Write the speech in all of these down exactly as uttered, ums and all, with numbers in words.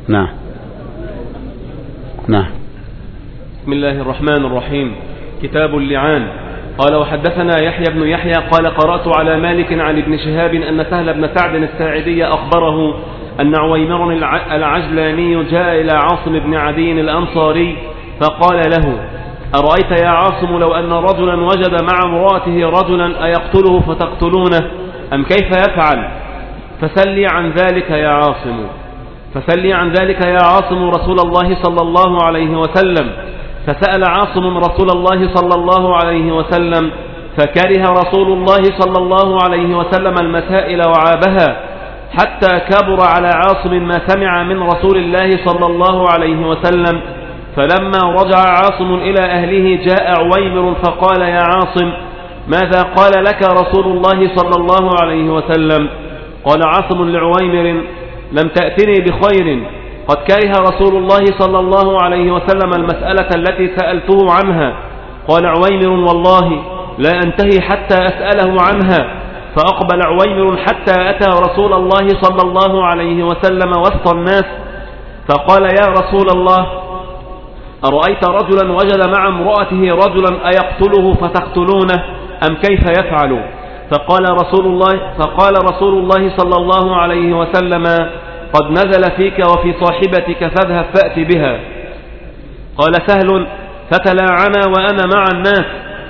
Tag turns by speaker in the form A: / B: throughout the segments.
A: نعم نعم.
B: بسم الله الرحمن الرحيم. كتاب اللعان. قال وحدثنا يحيى بن يحيى قال قرأت على مالك عن ابن شهاب أن سهل بن سعد الساعدي أخبره أن عويمر العجلاني جاء إلى عاصم بن عدي الأنصاري فقال له أرأيت يا عاصم لو أن رجلا وجد مع امرأته رجلا أيقتله فتقتلونه أم كيف يفعل؟ فسلي عن ذلك يا عاصم فسلي عن ذلك يا عاصم رسول الله صلى الله عليه وسلم. فسأل عاصم رسول الله صلى الله عليه وسلم فكره رسول الله صلى الله عليه وسلم المسائل وعابها حتى كبر على عاصم ما سمع من رسول الله صلى الله عليه وسلم. فلما رجع عاصم إلى أهله جاء عويمر فقال يا عاصم ماذا قال لك رسول الله صلى الله عليه وسلم؟ قال عاصم لعويمر لم تأتني بخير، قد كره رسول الله صلى الله عليه وسلم المسألة التي سألته عنها. قال عويمر والله لا أنتهي حتى أسأله عنها. فأقبل عويمر حتى أتى رسول الله صلى الله عليه وسلم وسط الناس فقال يا رسول الله أرأيت رجلا وجد مع امرأته رجلا أيقتله فتقتلونه أم كيف يفعل؟ فقال رسول الله فقال رسول الله صلى الله عليه وسلم قد نزل فيك وفي صاحبتك فاذهب فأت بها. قال سهل فتلاعنا وأنا مع الناس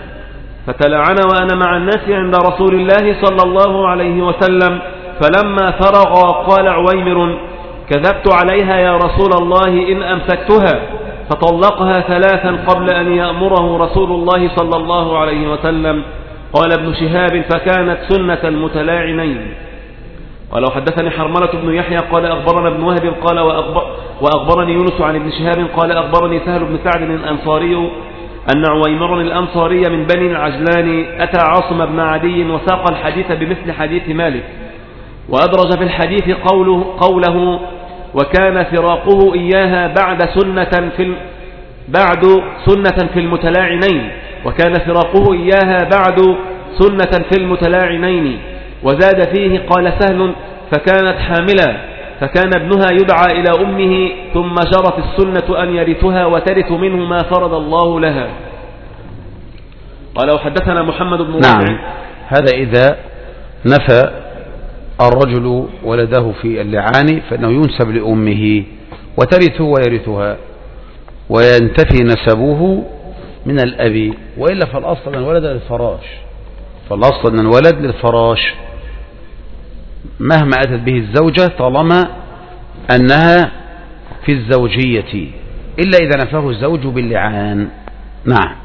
B: فتلاعنا وأنا مع الناس عند رسول الله صلى الله عليه وسلم. فلما فرغ قال عويمر كذبت عليها يا رسول الله إن أمسكتها. فطلقها ثلاثا قبل أن يأمره رسول الله صلى الله عليه وسلم. قال ابن شهاب فكانت سنة المتلاعنين. ولو حدثني حرملة بن يحيى قال أخبرنا ابن وهب قال وأخبر وأخبرني يونس عن ابن شهاب قال أخبرني سهل بن سعد الأنصاري أن عويمر الأنصاري من بني العجلان أتى عاصم بن عدي وساق الحديث بمثل حديث مالك وأدرج في الحديث قوله, قوله وكان فراقه إياها بعد سنة في بعد سنة في المتلاعنين وكان فراقه إياها بعد سنة في المتلاعنين. وزاد فيه قال سهل فكانت حاملا فكان ابنها يدعى إلى أمه ثم جرت السنة أن يرثها وترث منه ما فرض الله لها. قال وحدثنا محمد بن رافع.
A: نعم. هذا إذا نفى الرجل ولده في اللعان فإنه ينسب لأمه وترثه ويرثها وينتفي نسبه من الأب، وإلا فالأصل أن الولد للفراش فالأصل أن الولد للفراش مهما أتت به الزوجة طالما أنها في الزوجية إلا إذا نفاه الزوج باللعان. نعم.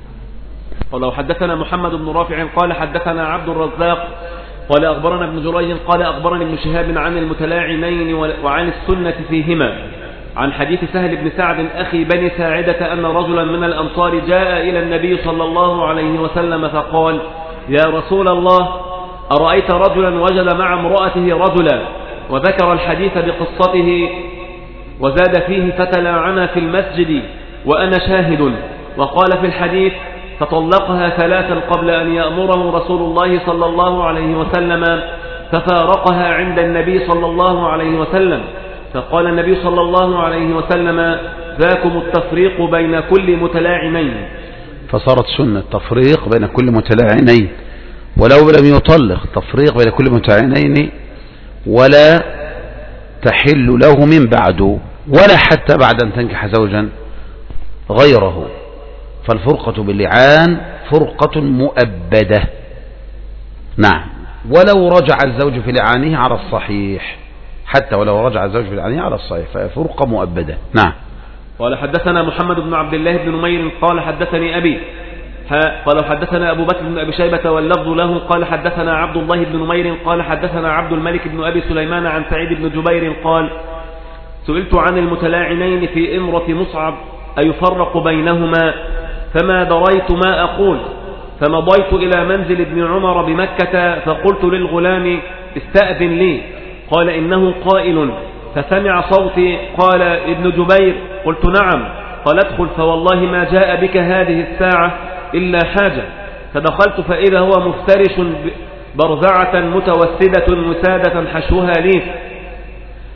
B: ولو حدثنا محمد بن رافع قال حدثنا عبد الرزاق قال أخبرنا ابن جريج قال أخبرني ابن شهاب عن المتلاعنين وعن السنة فيهما عن حديث سهل بن سعد أخي بني ساعدة أن رجلا من الأنصار جاء إلى النبي صلى الله عليه وسلم فقال يا رسول الله أرأيت رجلا وجد مع امرأته رجلا وذكر الحديث بقصته وزاد فيه فتلاعنا في المسجد وأنا شاهد. وقال في الحديث فطلقها ثلاثا قبل أن يأمره رسول الله صلى الله عليه وسلم ففارقها عند النبي صلى الله عليه وسلم. فقال النبي صلى الله عليه وسلم ذاكم التفريق بين كل متلاعنين.
A: فصارت سنة التفريق بين كل متلاعنين ولو لم يطلق تفريق بين كل متلاعنين ولا تحل له من بعد ولا حتى بعد أن تنكح زوجا غيره. فالفرقة باللعان فرقة مؤبدة. نعم. ولو رجع الزوج في لعانه على الصحيح حتى ولو رجع الزوج في لعانه على الصحيح ففرقة مؤبدة. نعم.
B: قال حدثنا محمد بن عبد الله بن نمير قال حدثني أبي قال حدثنا أبو بكر بن أبي شيبة واللفظ له قال حدثنا عبد الله بن نمير قال حدثنا عبد الملك بن أبي سليمان عن سعيد بن جبير قال سئلت عن المتلاعنين في إمرة مصعب أيفرق بينهما فما دريت ما أقول فمضيت إلى منزل ابن عمر بمكة فقلت للغلام استأذن لي قال إنه قائل فسمع صوتي قال ابن جبير قلت نعم قال ادخل فوالله ما جاء بك هذه الساعة إلا حاجة. فدخلت فإذا هو مفترش برزعة متوسدة وسادة حشوها ليف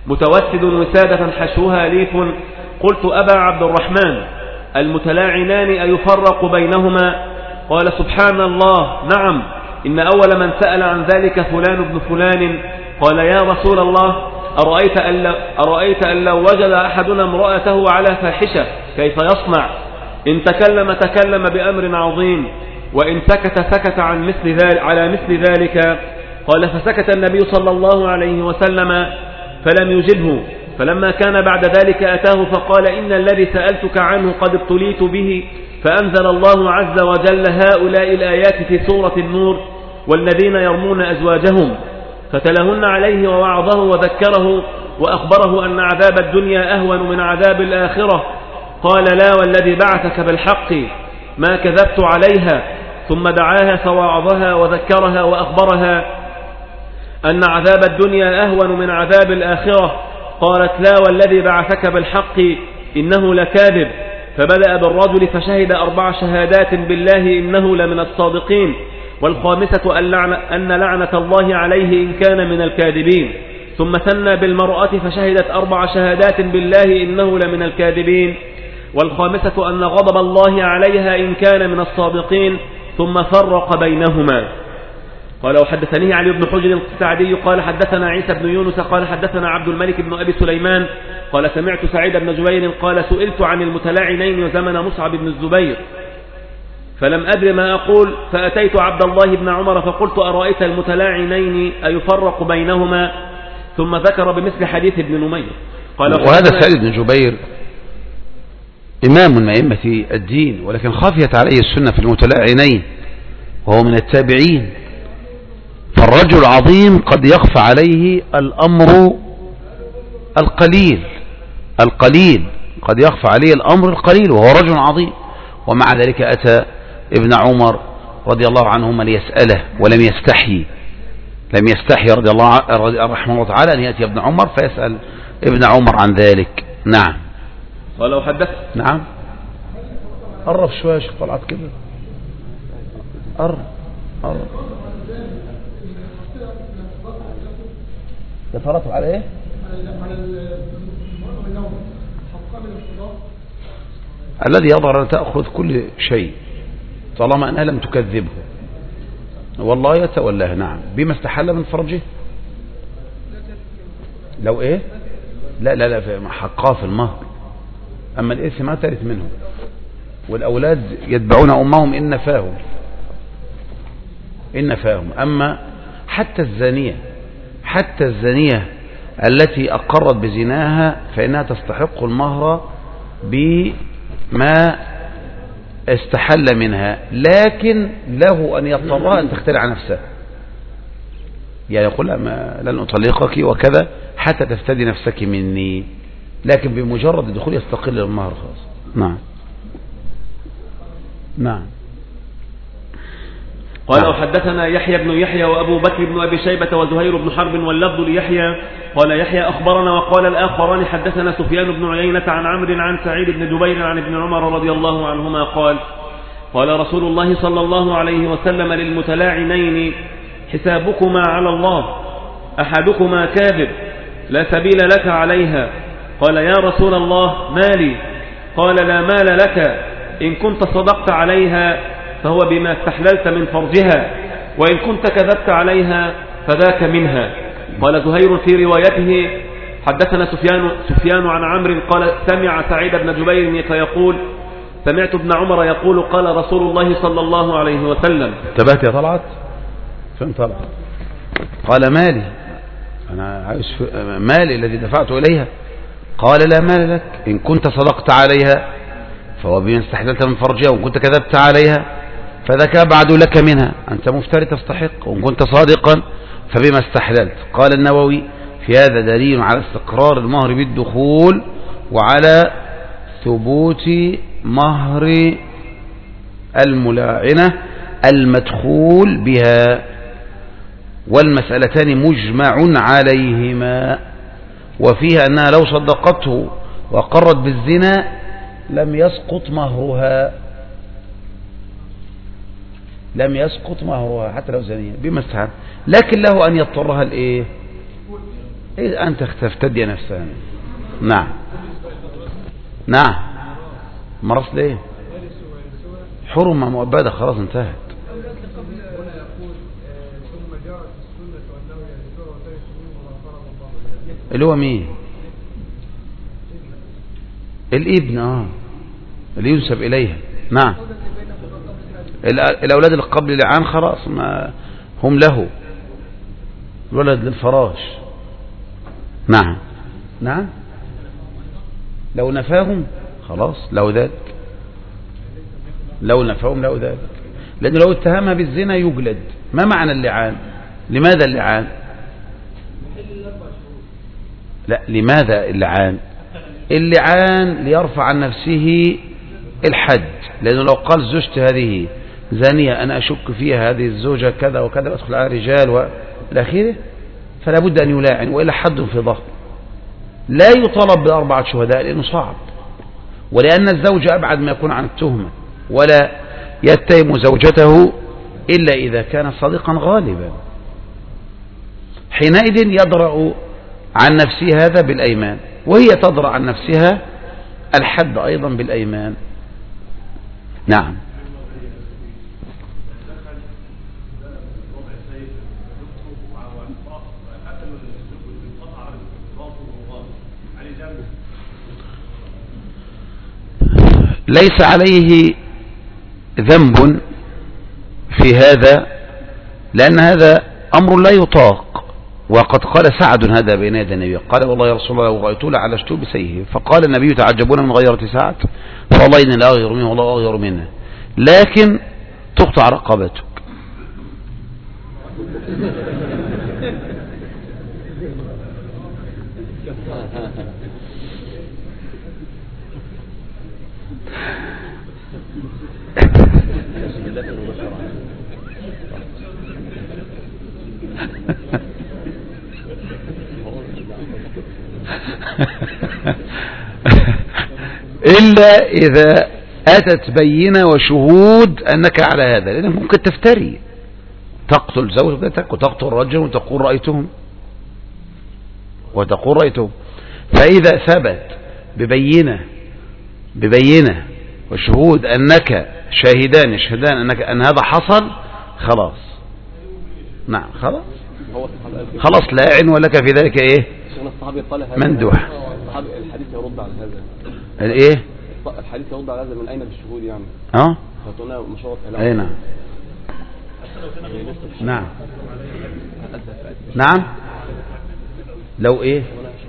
B: متوسد وسادة حشوها ليف. قلت أبا عبد الرحمن المتلاعنان أيفرق بينهما؟ قال سبحان الله نعم، إن أول من سأل عن ذلك فلان ابن فلان. قال يا رسول الله أرأيت أن لو, أرأيت أن لو وجد أحدنا امرأته على فاحشة كيف يصنع؟ إن تكلم تكلم بأمر عظيم، وإن سكت سكت عن مثل ذلك على مثل ذلك. قال فسكت النبي صلى الله عليه وسلم فلم يجبه. فلما كان بعد ذلك أتاه فقال إن الذي سألتك عنه قد ابتليت به. فأنزل الله عز وجل هؤلاء الآيات في سورة النور: والذين يرمون أزواجهم. فتلهن عليه ووعظه وذكره وأخبره أن عذاب الدنيا أهون من عذاب الآخرة. قال لا والذي بعثك بالحق ما كذبت عليها. ثم دعاها فوعظها وذكرها وأخبرها أن عذاب الدنيا أهون من عذاب الآخرة. قالت لا والذي بعثك بالحق إنه لكاذب. فبدأ بالرجل فشهد أربع شهادات بالله إنه لمن الصادقين، والخامسة أن لعنة الله عليه إن كان من الكاذبين. ثم ثنى بالمرأة فشهدت أربع شهادات بالله إنه لمن الكاذبين، والخامسة أن غضب الله عليها إن كان من الصادقين. ثم فرق بينهما. قال وحدثني علي بن حجر السعدي قال حدثنا عيسى بن يونس قال حدثنا عبد الملك بن أبي سليمان قال سمعت سعيد بن جبير قال سئلت عن المتلاعنين وزمن مصعب بن الزبير فلم أدر ما أقول، فأتيت عبد الله بن عمر فقلت أرأيت المتلاعنين أيفرق بينهما؟ ثم ذكر بمثل حديث ابن نمير. قال
A: وهذا سعيد بن جبير إمام من أئمة الدين، ولكن خافيت عليه السنة في المتلاعنين وهو من التابعين. فالرجل العظيم قد يخفى عليه الأمر القليل القليل قد يخفى عليه الأمر القليل وهو رجل عظيم. ومع ذلك أتى ابن عمر رضي الله عنهما ليسأله ولم يستحي لم يستحي رضي الله رحمه الله تعالى أن يأتي ابن عمر فيسأل ابن عمر عن ذلك. نعم.
B: ولو حدث
A: نعم. قرب شوية شوف طلعت كده. قرب قرب يترتب على ايه؟ الذي يظهر أن تأخذ كل شيء طالما أنها لم تكذبه والله يتولاه. نعم. بما استحل من فرجه. لو ايه؟ لا لا لا حقاه في المهر. أما الإثم ما ترث منه، والأولاد يتبعون أمهم إن نفاهم إن نفاهم. أما حتى الزانية حتى الزانية التي أقرت بزناها فإنها تستحق المهر بما استحل منها، لكن له أن يضطرها أن تخترع نفسها، يعني يقول لن أطلقك وكذا حتى تفتدي نفسك مني، لكن بمجرد الدخول يستقل المهر خلاص. نعم. نعم.
B: قال وحدثنا يحيى بن يحيى وأبو بكر بن أبي شيبة وزهير بن حرب واللفظ ليحيى قال يحيى أخبرنا وقال الآخران حدثنا سفيان بن عيينة عن عمرو عن سعيد بن جبير عن ابن عمر رضي الله عنهما قال قال رسول الله صلى الله عليه وسلم للمتلاعنين حسابكما على الله، أحدكما كاذب لا سبيل لك عليها. قال يا رسول الله مالي؟ قال لا مال لك، إن كنت صدقت عليها فهو بما استحللت من فرجها، وإن كنت كذبت عليها فذاك منها. قال زهير في روايته حدثنا سفيان, سفيان عن عمرو قال سمع سعيد بن جبير فيقول سمعت ابن عمر يقول قال رسول الله صلى الله عليه وسلم.
A: انتبهت يا طلعت؟ فين طلعت؟ قال مالي، أنا عايز مالي الذي دفعت إليها. قال لا مال لك، إن كنت صدقت عليها فهو بما استحللت من فرجها، وإن كنت كذبت عليها فذاك أبعد لك منها، أنت مفتري تستحق، وإن كنت صادقا فبما استحللت. قال النووي في هذا دليل على استقرار المهر بالدخول وعلى ثبوت مهر الملاعنة المدخول بها، والمسألتان مجمع عليهما، وفيها أنها لو صدقته وقرت بالزنا لم يسقط مهرها لم يسقط مهرها حتى لو زنية بما استحل، لكن له أن يضطرها الإيه إيه أنت تفتدي نفسها. نعم نعم مرض ليه؟ حرمة مؤبدة خلاص انتهت. اللي هو مين؟ الابن اه اللي ينسب إليها. نعم الأولاد اللي قبل لعان خلاص ما هم له، الولد للفراش. نعم نعم لو نفاهم خلاص لو ذلك، لو نفاهم لو ذلك، لأنه لو اتهمها بالزنا يجلد. ما معنى اللعان؟ لماذا اللعان؟ لا لماذا اللعان؟ اللعان ليرفع عن نفسه الحد، لأنه لو قال زوجت هذه زانية أنا أشك فيها هذه الزوجة كذا وكذا وأدخل على رجال والأخيرة، فلا بد أن يلاعن وإلا حد في ظهر. لا يطالب بأربعة شهداء لأنه صعب، ولأن الزوج أبعد ما يكون عن التهمة، ولا يتهم زوجته إلا إذا كان صادقا غالبا، حينئذ يدرأ عن نفسه هذا بالأيمان، وهي تدرأ عن نفسها الحد أيضا بالأيمان. نعم ليس عليه ذنب في هذا، لأن هذا أمر لا يطاق. وقد قال سعد هذا بين يدي النبي، قال والله يا رسول الله لو رأيت لعلجت بسيفه، فقال النبي تعجبون من غيرة سعد، فوالله إني لا أغير منه والله أغير منه، لكن تقطع رقبتك. إلا إذا أتت بينة وشهود أنك على هذا، لأنك ممكن تفتري تقتل زوجتك وتقتل رجل وتقول رأيتهم وتقول رأيتهم. فإذا ثبت ببينة ببينة وشهود أنك شاهدان يشهدان أنك أن هذا حصل خلاص. نعم خلاص خلاص لا يعن ولك في ذلك إيه مندوح.
B: الحديث يرد على هذا
A: الايه
B: الحديث يرد على هذا من اين بالشهود يعني
A: اه
B: فتقولنا مشروع كلام.
A: اي نعم نعم نعم لو ايه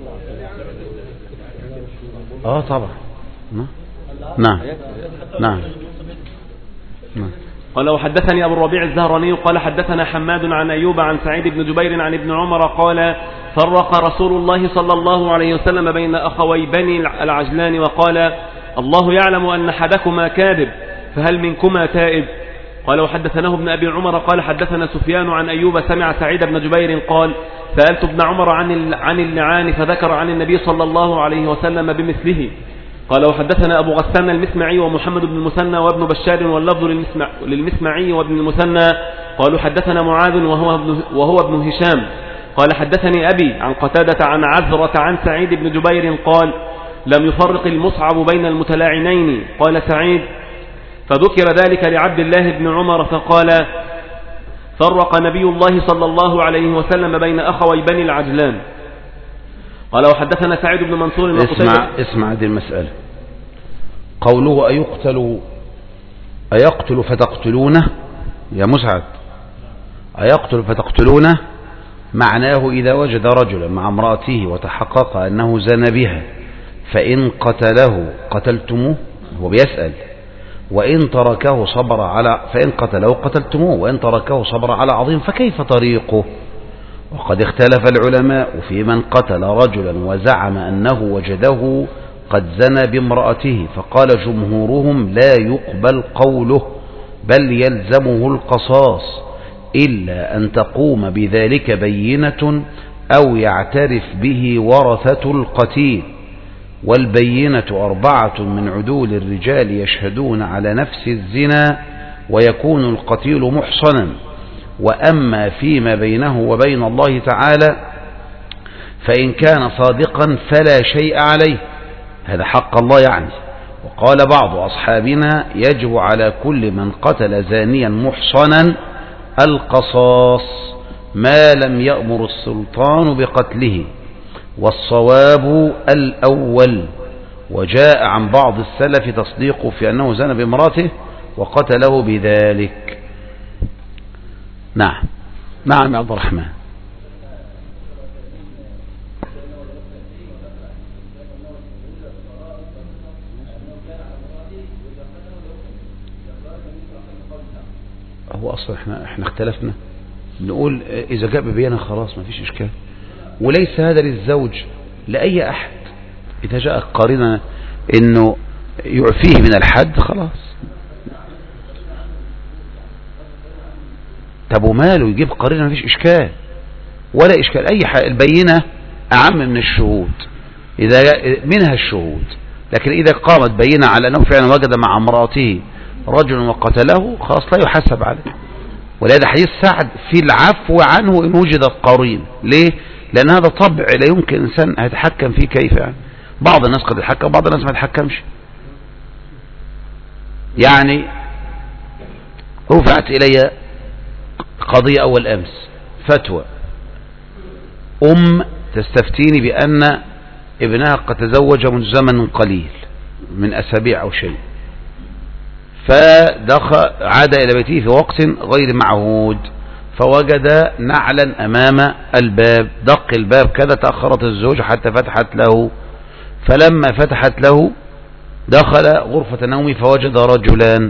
A: اه طبعا نعم نعم نعم نعم
B: قال وحدثني أبو الربيع الزهراني قال حدثنا حماد عن أيوب عن سعيد بن جبير عن ابن عمر قال فرق رسول الله صلى الله عليه وسلم بين أخوي بني العجلان وقال الله يعلم أن أحدكما كاذب فهل منكما تائب. قال وحدثناه ابن أبي عمر قال حدثنا سفيان عن أيوب سمع سعيد بن جبير قال سألت ابن عمر عن عن اللعان فذكر عن النبي صلى الله عليه وسلم بمثله. قال وحدثنا أبو غسان المسمعي ومحمد بن المثنى وابن بشار واللفظ للمسمع للمسمعي وابن المثنى قالوا حدثنا معاذ وهو ابن, وهو ابن هشام قال حدثني أبي عن قتادة عن عذرة عن سعيد بن جبير قال لم يفرق المصعب بين المتلاعنين. قال سعيد فذكر ذلك لعبد الله بن عمر فقال فرق نبي الله صلى الله عليه وسلم بين أخوي بني العجلان. قال وحدثنا سعيد بن منصور
A: اسمع اسمع هذه المسألة قوله أيقتل أيقتل فتقتلونه يا مسعد أيقتل فتقتلونه معناه إذا وجد رجلا مع امرأته وتحقق أنه زنى بها فإن قتله قتلتموه هو بيسأل وإن تركه صبر على فإن قتله قتلتموه وإن تركه صبر على عظيم فكيف طريقه. وقد اختلف العلماء في من قتل رجلا وزعم أنه وجده قد زنى بامرأته فقال جمهورهم لا يقبل قوله بل يلزمه القصاص إلا أن تقوم بذلك بينة أو يعترف به ورثة القتيل والبينة أربعة من عدول الرجال يشهدون على نفس الزنا ويكون القتيل محصنا. وأما فيما بينه وبين الله تعالى فإن كان صادقا فلا شيء عليه، هذا حق الله يعني. وقال بعض أصحابنا يجب على كل من قتل زانيا محصنا القصاص ما لم يأمر السلطان بقتله، والصواب الأول. وجاء عن بعض السلف تصديقه في أنه زنى بامرأته وقتله بذلك. نعم نعم يا عبد الرحمن. هو أصلا احنا, احنا اختلفنا، نقول إذا جاء ببيانة خلاص ما فيش إشكال، وليس هذا للزوج لأي أحد. إذا جاء قارنا إنه يعفيه من الحد خلاص. طب وماله يجيب قارنا ما فيش إشكال ولا إشكال أي حاجة. البينة أعم من الشهود، إذا منها الشهود، لكن إذا قامت بينة على أنه فعلا وجد مع امرأته رجل وقتله خلاص لا يحسب عليه. ولهذا حديث سعد في العفو عنه إن وجد القرين. ليه؟ لأن هذا طبع لا يمكن إنسان يتحكم فيه كيف يعني. بعض الناس قد يتحكم بعض الناس ما يتحكمش. يعني رفعت إلي قضية أول أمس، فتوى أم تستفتيني بأن ابنها قد تزوج منذ زمن قليل من أسابيع أو شيء، فدخل عاد إلى بيته في وقت غير معهود، فوجد نعلا أمام الباب، دق الباب كذا، تأخرت الزوجة حتى فتحت له، فلما فتحت له دخل غرفة نومي فوجد رجلان،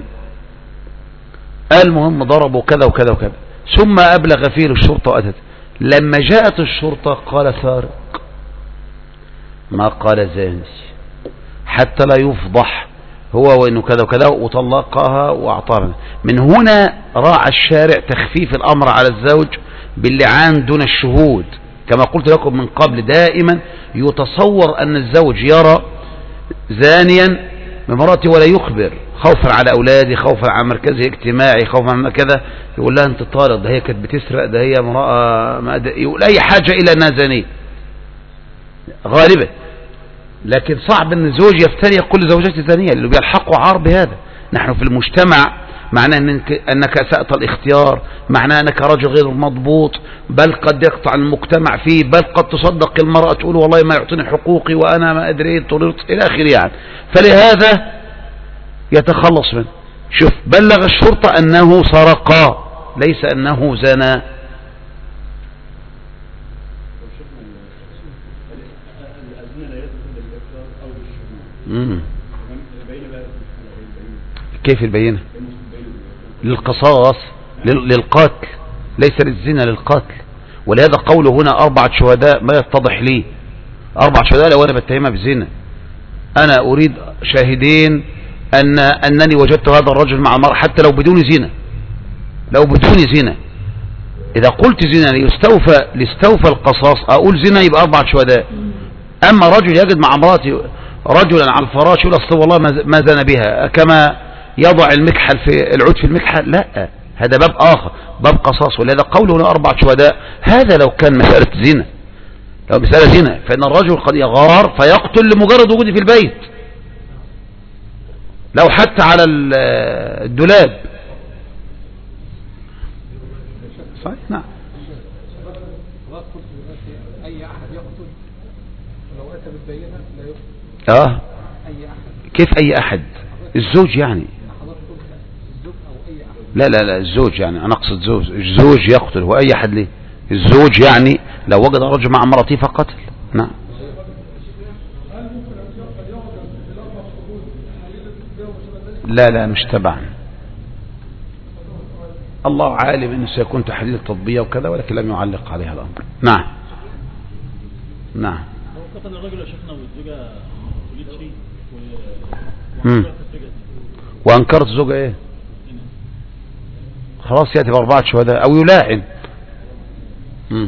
A: المهم ضربوا كذا وكذا وكذا، ثم أبلغ فيه الشرطة وأتت. لما جاءت الشرطة قال سارق، ما قال زاني، حتى لا يفضح هو وإنه كذا وكذا، وطلقها وأعطاها. من هنا راعى الشارع تخفيف الأمر على الزوج باللعان دون الشهود. كما قلت لكم من قبل، دائما يتصور أن الزوج يرى زانيا بمرأته ولا يخبر، خوفا على أولادي، خوفا على مركزه اجتماعي، خوفا على كذا، يقول لها أنت طالق، ده هي كانت بتسرق، ده هي امرأة، يقول أي حاجة إلى أنها زانية غالبا. لكن صعب أن الزوج يفتري كل زوجته زانية، اللي بيلحقوا عار بهذا. نحن في المجتمع معناه أنك, أنك أسأت الاختيار، معناه أنك رجل غير مضبوط، بل قد يقطع المجتمع فيه، بل قد تصدق المرأة تقول والله ما يعطيني حقوقي وأنا ما أدري طلرت إلى آخر يعني. فلهذا يتخلص منه. شوف، بلغ الشرطة أنه سرقا ليس أنه زنا. مم. كيف البينة؟ للقصاص، للقتل، ليس للزنا، للقتل. ولهذا قوله هنا أربعة شهداء ما يتضح لي. أربعة شهداء لو أنا بتهمها بزنا، أنا أريد شاهدين أن أنني وجدت هذا الرجل مع المرأة حتى لو بدون زنا، لو بدون زنا. إذا قلت زنا ليستوفى ليستوفى القصاص، أقول زنا يبقى أربعة شهداء. أما رجل يجد مع امرأته رجلا على الفراش يقول أصل والله ما زنى بها، كما يضع المكحل في العود في المكحل، لا، هذا باب آخر، باب قصاص. ولهذا قوله هنا أربعة شهداء، هذا لو كان مسألة زنا، لو مسألة زنا فإن الرجل قد يغار فيقتل لمجرد وجوده في البيت، لو حتى على الدولاب. صحيح. نعم.
C: أي أحد يقتل لو أتى بالبينة لا يقتل.
A: اه كيف أي أحد؟ الزوج يعني. لا لا لا الزوج يعني، أنا أقصد زوج. الزوج يقتل، هو أي أحد ليه؟ الزوج يعني لو وجد رجل مع امرأته فقتل. نعم. لا لا مش تبعا، الله عالم أنه سيكون تحديد التطبيق وكذا، ولكن لم يعلق عليها الأمر. نعم نعم.
C: لو قتل الرجل يا شيخنا والزوجة وليد شيء
A: وأنكرت الزوجة إيه؟ خلاص يأتي بأربعة شهداء أو يلاعن. مم.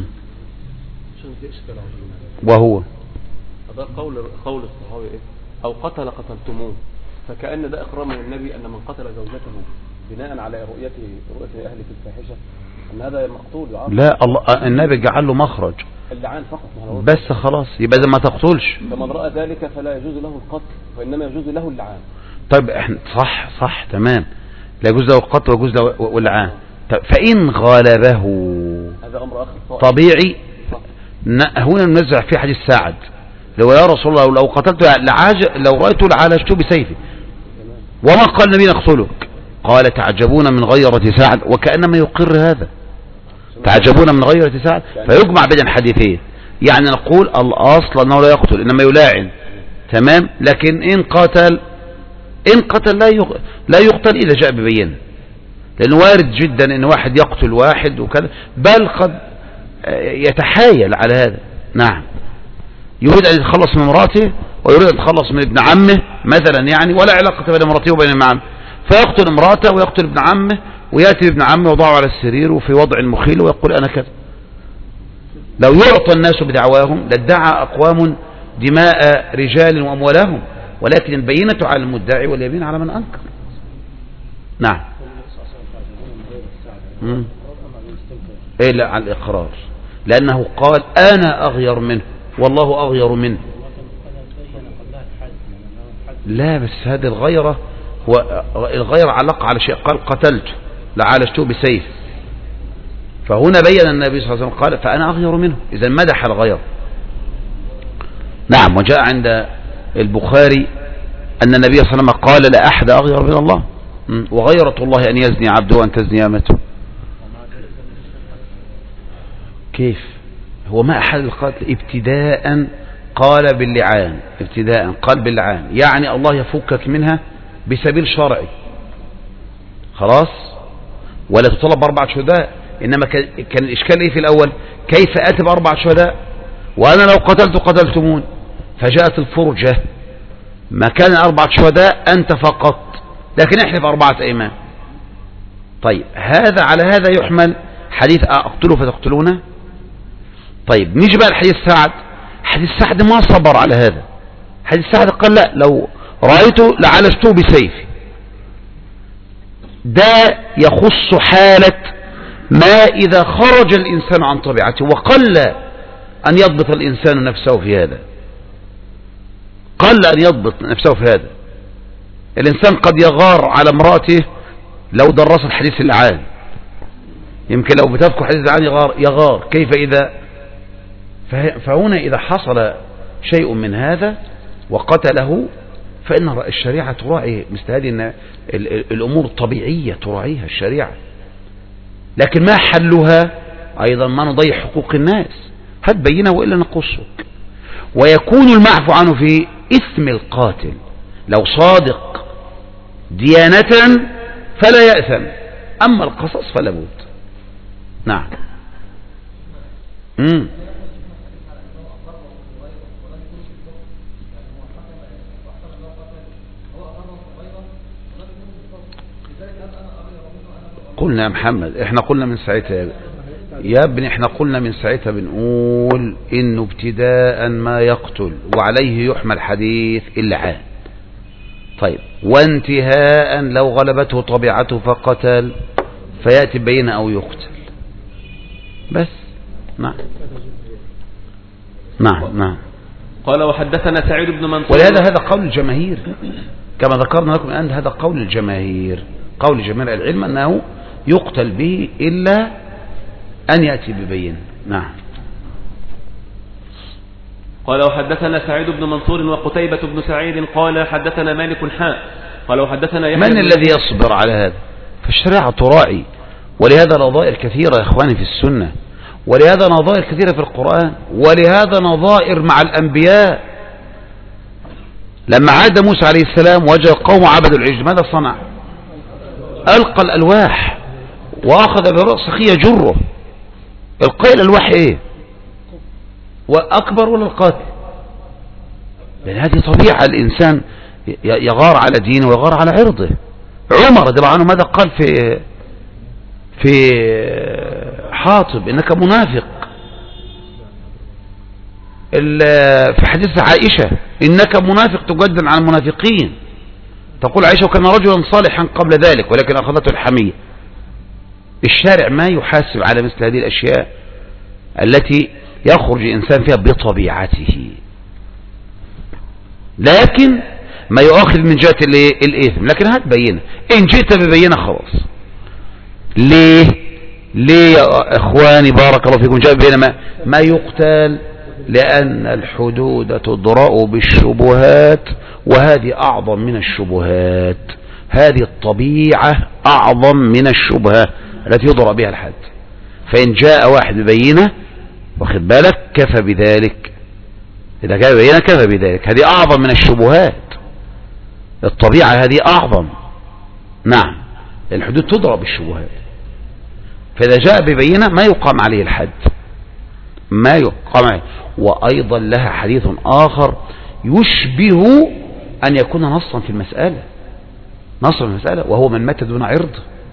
A: وهو
B: هذا قول قول الصحابي إيه؟ أو قتل قتلتموه، فكأن ده إقرار من النبي أن من قتل زوجته بناء على رؤيته رؤية أهل في الفاحشة أن هذا مقتول.
A: لا، الله النبي جعل له مخرج،
B: اللعان فقط.
A: بس خلاص يبقى إذا ما تقتلش.
B: فمن رأى ذلك فلا يجوز له القتل وإنما يجوز له اللعان.
A: طيب احنا صح صح تمام، لا يجوز له القتل ويجوز له اللعان. طيب فإن غلبه
B: هذا أمر آخر
A: طبيعي. هنا ننزع في حديث سعد لو يا رسول الله لو قتلت لعاج لو رأيته لعالجته بسيفي وما قال النبي نقتلك، قال تعجبون من غيرة سعد، وكأنما يقر هذا تعجبون من غيرة سعد، فيجمع بين الحديثين. يعني نقول الأصل أنه لا يقتل إنما يلاعن، تمام، لكن إن قتل إن قتل لا لا يقتل إذا جاء ببينه، لأنه وارد جدا إن واحد يقتل واحد وكذا، بل قد يتحايل على هذا. نعم، يريد أن يتخلص من امراته ويريد أن يتخلص من ابن عمه مثلا، يعني ولا علاقة بين امراته وبين ابن عمه، فيقتل امراته ويقتل ابن عمه ويأتي ابن عمه وضعه على السرير وفي وضع مخيل ويقول أنا كذا. لو يعطى الناس بدعواهم لادعى أقوام دماء رجال وأموالهم، ولكن البينة على المدعي واليمين على من أنكر. نعم. مم. إيه لا، على الإقرار، لأنه قال أنا أغير منه والله أغير منه. لا بس هذه الغيرة، هو الغير علق على شيء، قال قتلته لعالجته بسيف، فهنا بين النبي صلى الله عليه وسلم قال فأنا أغير منه، إذا مدح الغير. نعم. وجاء عند البخاري أن النبي صلى الله عليه وسلم قال لا أحد أغير من الله، وغيرة الله أن يزني عبده وأن تزني أمته. كيف هو ما أحد القتل ابتداء قال باللعان، ابتداء قال باللعان، يعني الله يفكك منها بسبيل شرعي خلاص، ولا تطلب بأربعة شهداء. إنما كان الإشكال إيه في الأول؟ كيف أتي بأربعة شهداء وأنا لو قتلت قتلتمون؟ فجاءت الفرجة مكان أربعة شهداء أنت فقط، لكن احلف أربعة أيمان. طيب هذا على هذا يحمل حديث أقتله فتقتلونه. طيب نيجي بقى الحديث سعد. حديث سعد ما صبر على هذا، حديث سعد قال لا لو رأيته لعالجته بسيفي. ده يخص حالة ما إذا خرج الإنسان عن طبيعته، وقل أن يضبط الإنسان نفسه في هذا، قل أن يضبط نفسه في هذا. الإنسان قد يغار على امرأته لو درس الحديث اللعان، يمكن لو بتذكر حديث اللعان يغار, يغار كيف إذا. فهنا إذا حصل شيء من هذا وقتله فإن الشريعة تراعي مثل هذه الأمور الطبيعية، تراعيها الشريعة، لكن ما حلها أيضا ما نضيع حقوق الناس. هات بينه وإلا نقصك. ويكون المعفو عنه في إثم القاتل لو صادق ديانة فلا يأثم، أما القصص فلا بد. نعم. مم. قلنا يا محمد، احنا قلنا من ساعتها يا ابني، احنا قلنا من ساعتها بنقول انه ابتداء ما يقتل وعليه يحمل حديث اللعان. طيب وانتهاء لو غلبته طبيعته فقتل فيأتي بين او يقتل بس. نعم نعم نعم.
B: قال وحدثنا سعيد بن منصور.
A: ولهذا هذا قول الجماهير كما ذكرنا لكم الآن، هذا قول الجماهير، قول جماهير العلم أنه يقتل به إلا أن يأتي ببين. نعم.
B: قال وحدثنا سعيد بن منصور وقتيبة بن سعيد قال حدثنا مالك حاء قال وحدثنا يحيى.
A: من الذي يصبر على هذا؟ فالشريعة تراعي، ولهذا نظائر كثيرة يا إخواني في السنة، ولهذا نظائر كثيرة في القرآن، ولهذا نظائر مع الأنبياء. لما عاد موسى عليه السلام وجد قوم عبدوا العجل ماذا صنع؟ ألقى الألواح وأخذ برأس أخيه يجره. القاء الألواح إيه؟ وأكبر ولا القاتل؟ لأن هذه طبيعة الإنسان يغار على دينه ويغار على عرضه. عمر رضي الله عنه ماذا قال في في حاطب؟ إنك منافق. في حديث عائشة إنك منافق تجدل عن المنافقين. تقول عائشة وكان رجلا صالحا قبل ذلك ولكن أخذته الحمية. الشارع ما يحاسب على مثل هذه الأشياء التي يخرج الإنسان فيها بطبيعته، لكن ما يؤخذ من جهة الإثم. لكن هات بينة، إن جئت ببينة خلاص. ليه ليه يا إخواني بارك الله فيكم جاء ببينة ما, ما يقتل؟ لأن الحدود تضرأ بالشبهات، وهذه أعظم من الشبهات. هذه الطبيعة أعظم من الشبهة التي يضرأ بها الحد. فإن جاء واحد ببينة واخد بالك كفى بذلك، إذا جاء ببينة كفى بذلك. هذه أعظم من الشبهات، الطبيعة هذه أعظم. نعم، الحدود تضرب بالشبهات. فإذا جاء ببينة ما يقام عليه الحد، ما يقام عليه. وأيضا لها حديث آخر يشبه أن يكون نصا في المسألة، نصا في المسألة، وهو من مات دون عرض.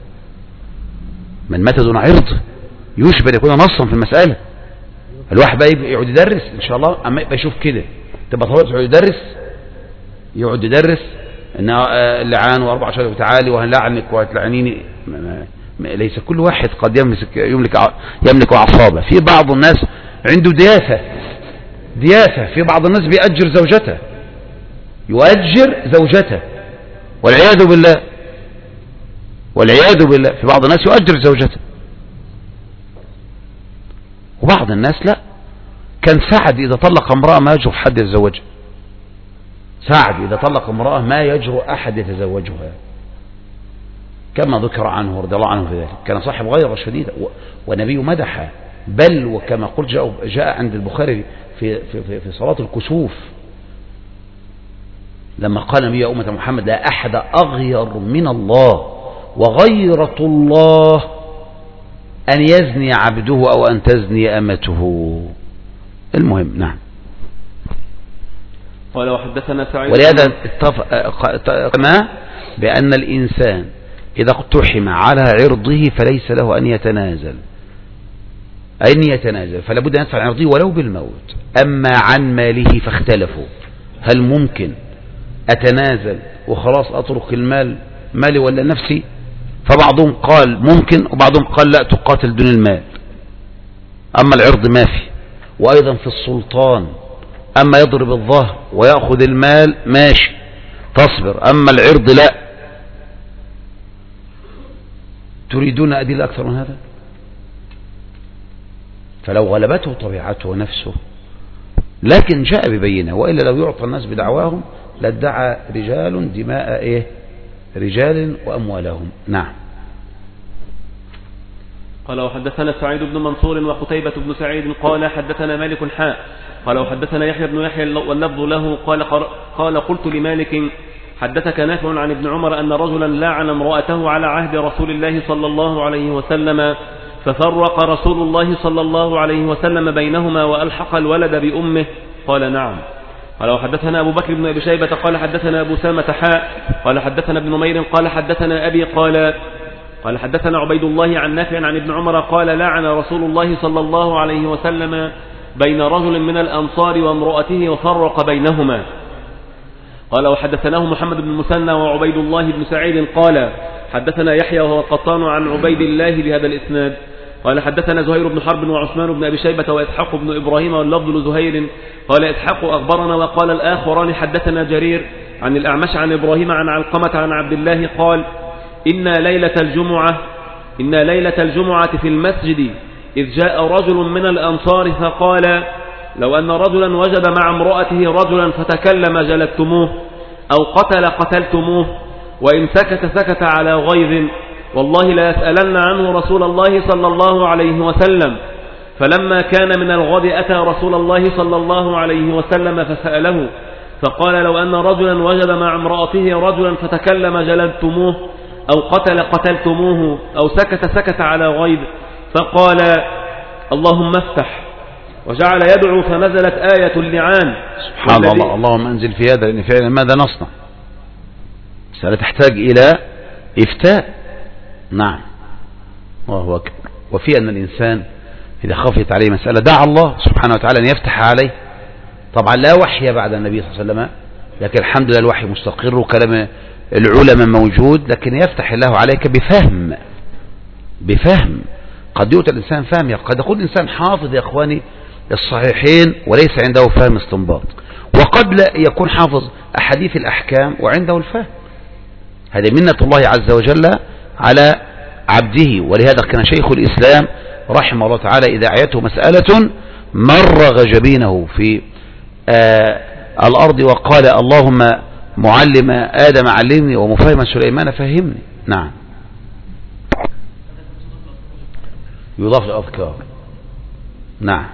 A: من مات دون عرض يشبه أن يكون نصا في المسألة. الواحد بقى يقعد يدرس إن شاء الله، أما يبقى يشوف كده تبقى طويل يقعد يدرس يقعد يدرس ان اللعان واربع شهور وتعالي وهنلعنك وهتلعنيني. ليس كل واحد قد يملك يملك يملك اعصابه. في بعض الناس عنده دياثه دياثه في بعض الناس بيأجر زوجته، يؤجر زوجته والعياذ بالله، والعياذ بالله. في بعض الناس يؤجر زوجته، وبعض الناس لا. كان سعد إذا طلق امرأة ما يجرؤ حد يتزوجها. سعد إذا طلق امرأة ما يجرؤ أحد يتزوجها، كما ذكر عنه رضي الله عنه في ذلك. كان صاحب غيرة شديدة ونبي مدحه، بل وكما قلت جاء, جاء عند البخاري في, في, في, في صلاة الكسوف لما قال نبي أمة محمد لا أحد أغير من الله وغيرة الله أن يزني عبده أو أن تزني أمته. المهم نعم.
B: قال وحدثنا سعيد
A: ولهذا اتفق بأن الإنسان إذا اقتحم على عرضه فليس له أن يتنازل أن يتنازل فلا بد أن يدفع عن عرضه ولو بالموت. أما عن ماله فاختلفوا، هل ممكن أتنازل وخلاص أترك المال مالي ولا نفسي؟ فبعضهم قال ممكن وبعضهم قال لا، تقاتل دون المال. أما العرض ما في. وأيضا في السلطان، أما يضرب الظهر ويأخذ المال ماشي تصبر، أما العرض لا. تريدون أدلة أكثر من هذا؟ فلو غلبته طبيعته ونفسه لكن جاء ببينه، وإلا لو يعطى الناس بدعواهم لادعى رجال دماء إيه رجال وأموالهم. نعم.
B: قال وحدثنا سعيد بن منصور وقتيبة بن سعيد قال حدثنا مالك حاء قال وحدثنا يحيى بن يحيى واللفظ له قال قال قلت لمالك حدثك نافع عن ابن عمر أن رجلا لاعن امرأته على عهد رسول الله صلى الله عليه وسلم ففرق رسول الله صلى الله عليه وسلم بينهما وألحق الولد بأمه؟ قال نعم. قال وحدثنا أبو بكر بن أبي شيبة قال حدثنا أبو سامة حاء قال حدثنا ابن نمير قال حدثنا أبي قال قال حدثنا عبيد الله عن نافع عن ابن عمر قال لعن رسول الله صلى الله عليه وسلم بين رجل من الأنصار وامرأته وفرق بينهما. قال وحدثناه محمد بن المثنى وعبيد الله بن سعيد قال حدثنا يحيى وهو القطان عن عبيد الله بهذا الإسناد. قال حدثنا زهير بن حرب وعثمان بن أبي شيبة وإسحاق بن إبراهيم واللفظ لزهير قال إسحاق أخبرنا وقال الآخران حدثنا جرير عن الأعمش عن إبراهيم عن علقمة عن عبد الله قال إن ليلة الجمعة إن ليلة الجمعة في المسجد إذ جاء رجل من الأنصار فقال لو أن رجلا وجد مع امرأته رجلا فتكلم جلدتموه أو قتل قتلتموه وإن سكت سكت على غيظ والله لا يسألن عنه رسول الله صلى الله عليه وسلم. فلما كان من الغد أتى رسول الله صلى الله عليه وسلم فسأله فقال لو أن رجلا وجد مع امرأته رجلا فتكلم جلدتموه أو قتل قتلتموه أو سكت سكت على غيظ فقال اللهم افتح وجعل يدعو فنزلت آية اللعان.
A: سبحان الله. اللهم انزل في هذا لأن فعلا ماذا نصنع؟ مسألة تحتاج إلى إفتاء. نعم. الله أكبر. وفي أن الإنسان إذا خفت عليه مسألة دعا الله سبحانه وتعالى أن يفتح عليه. طبعا لا وحي بعد النبي صلى الله عليه وسلم، لكن الحمد لله الوحي مستقر وكلام العلماء موجود، لكن يفتح الله عليك بفهم بفهم. قد يؤتى الإنسان فهم، قد يقول الإنسان حافظ يا أخواني الصحيحين وليس عنده فهم استنباط، وقد لا يكون حافظ أحاديث الأحكام وعنده الفهم. هذه منة الله عز وجل على عبده. ولهذا كان شيخ الإسلام رحمه الله تعالى إذا أعيته مسألة مرغ جبينه في آه الأرض وقال اللهم معلم آدم علمني ومفهم سليمان فهمني. نعم. يضاف الأذكار. نعم.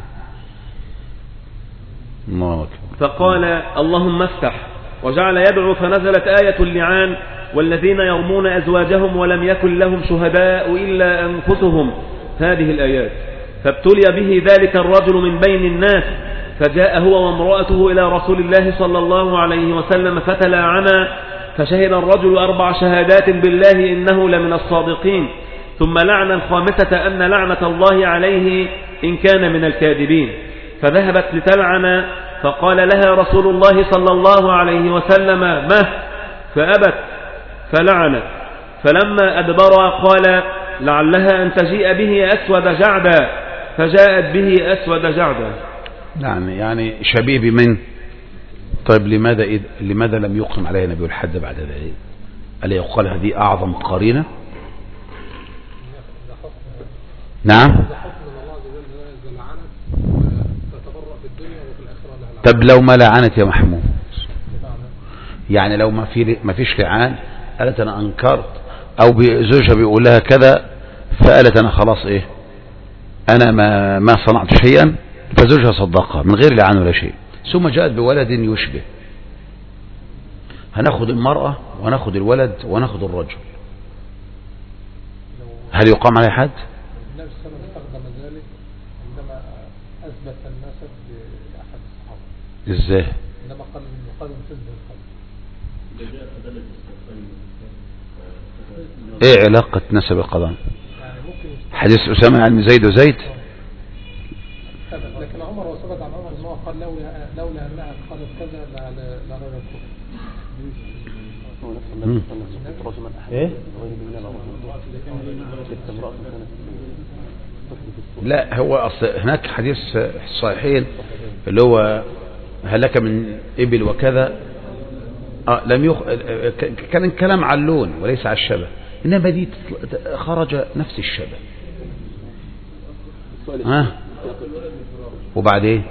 A: الله أكبر.
B: فقال اللهم افتح، وجعل يدعو فنزلت آية اللعان والذين يرمون أزواجهم ولم يكن لهم شهداء إلا أنفسهم، هذه الآيات. فابتلي به ذلك الرجل من بين الناس، فجاء هو وامرأته إلى رسول الله صلى الله عليه وسلم فتلاعنا، فشهد الرجل أربع شهادات بالله إنه لمن الصادقين، ثم لعن الخامسة أن لعنة الله عليه إن كان من الكاذبين. فذهبت لتلعن، فقال لها رسول الله صلى الله عليه وسلم مه، فأبت فلعنت. فلما أدبر قال لعلها أن تجيء به أسود جعدا، فجاءت به أسود جعدا.
A: نعم، يعني شبيه بمن؟ طيب لماذا إذ... لماذا لم يقم عليها نبي الحد بعد ذلك؟ ألا يقال هذه أعظم قرينة؟ نعم. طب لو ما لعنت يا محمود، يعني لو ما في ما فيش لعان، قالت أنا أنكرت، أو زوجها بيقول لها كذا فقالت أنا خلاص إيه أنا ما ما صنعت شيئا، فزوجها صدقها من غير لعان ولا شيء، ثم جاءت بولد يشبه، هناخد المرأة وناخد الولد وناخد الرجل، هل يقام عليه حد؟
C: النبي صلى الله عليه وسلم استخدم ذلك عندما أثبت النسب لأحد الصحابة.
A: إزاي؟
C: عندما قال يقال تشبه القلب.
A: إيه علاقة نسب القضاء؟
C: يعني ممكن
A: حديث أسامة عن زيد وزيد.
C: لكن عمر وثبت عن عمر أنه قال لولا لولا أنها قالت كذا لرجل كفر.
A: إيه؟ لا هو أصل هناك حديث صحيحين اللي هو هل لك من إبل وكذا، آه لم يخ... كان الكلام على اللون وليس على الشبه، إنما دي خرج نفس الشبه. ها؟ وبعدين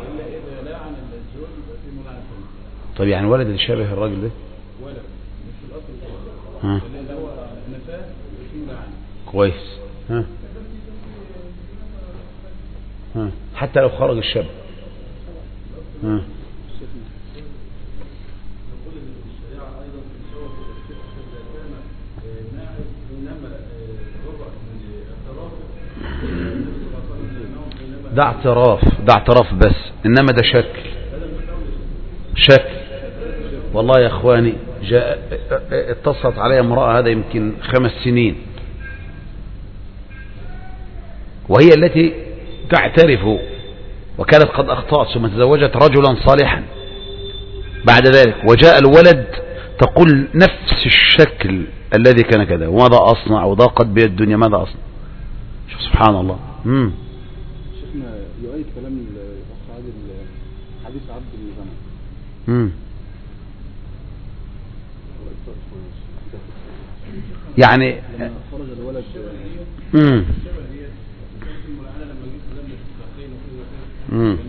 A: طيب يعني ولد اللي شبه الراجل ده ها كويس، ها ها حتى لو خرج الشبه ها ده اعتراف، ده اعتراف بس، انما ده شكل شكل. والله يا اخواني جاء اتصلت علي امرأة هذا يمكن خمس سنين، وهي التي تعترف وكانت قد اخطأت ثم تزوجت رجلا صالحا بعد ذلك، وجاء الولد تقول نفس الشكل الذي كان كذا، وماذا اصنع وضاقت بي الدنيا ماذا اصنع. شوف سبحان الله. امم
D: شفنا يؤيد كلام الاخ عادل حديث عبد الغنى.
A: امم يعني
D: لما خرج الولد
A: امم امم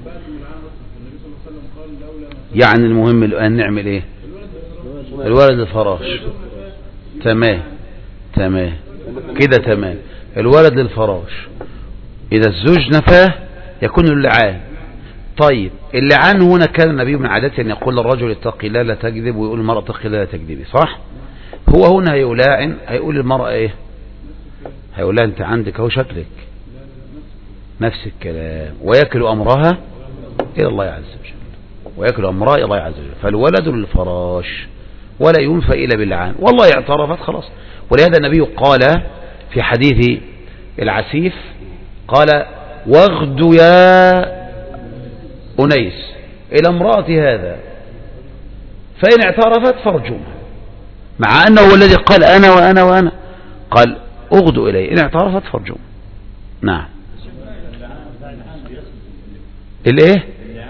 A: يعني المهم الان نعمل ايه؟ الولد الفراش. تمام تمام كده تمام. الولد للفراش، إذا الزوج نفاه يكون اللعان. طيب اللعان هنا كان النبي من عادته أن يقول للرجل اتقي الله لا تكذب، ويقول للمرأة اتقي الله لا تكذبي، صح؟ هو هنا هيلاعن، هيقول للمرأة ايه؟ هيقول لها انت عندك اهو شكلك نفس الكلام، ويكل أمرها إلى الله عز وجل، ويكل أمرها إلى الله عز وجل. فالولد للفراش ولا ينفى إلا باللعان، والله اعترفت خلاص. ولهذا النبي قال في حديث العسيف قال واغد يا أنيس إلى امرأة هذا فإن اعترفت فارجمها، مع أنه هو الذي قال أنا وأنا وأنا، قال اغدوا إليه إن اعترفت فارجمها. نعم. الايه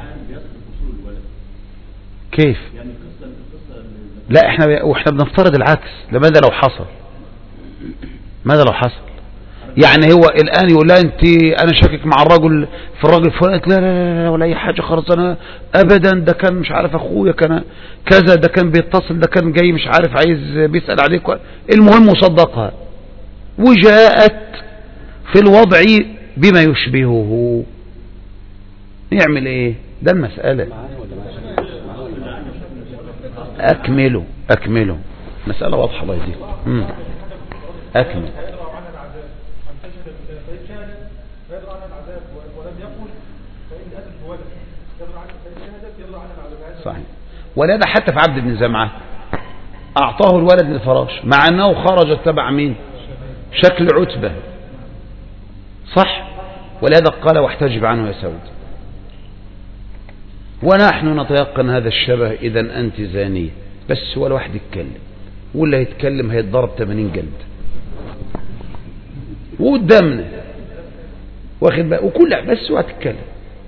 A: كيف؟ لا احنا واحنا بنفترض العكس. لماذا لو حصل؟ ماذا لو حصل؟ يعني هو الآن يقول لها انت انا شاكك مع الرجل في الرجل الفلاني، لا لا لا ولا اي حاجة خالص، انا ابدا ده كان مش عارف اخويا كان كذا، ده كان بيتصل، ده كان جاي مش عارف عايز بيسأل عليك، المهم وصدقها وجاءت في الوضع بما يشبهه، يعمل ايه؟ ده المسألة. اكمله اكمله مسألة واضحة الله يهديكم. اكمل. صحيح. ولهذا حتى في عبد بن زمعة اعطاه الولد للفراش مع انه خرج تبع مين؟ شكل عتبة، صح؟ ولهذا قال واحتجب عنه يا سود. ونحن نتيقن هذا الشبه. اذا انت زانية، بس ولا واحد يتكلم، واللي هيتكلم هيتضرب ثمانين جلد وقدامنا، واخد بقى، وكل بس وهتتكلم.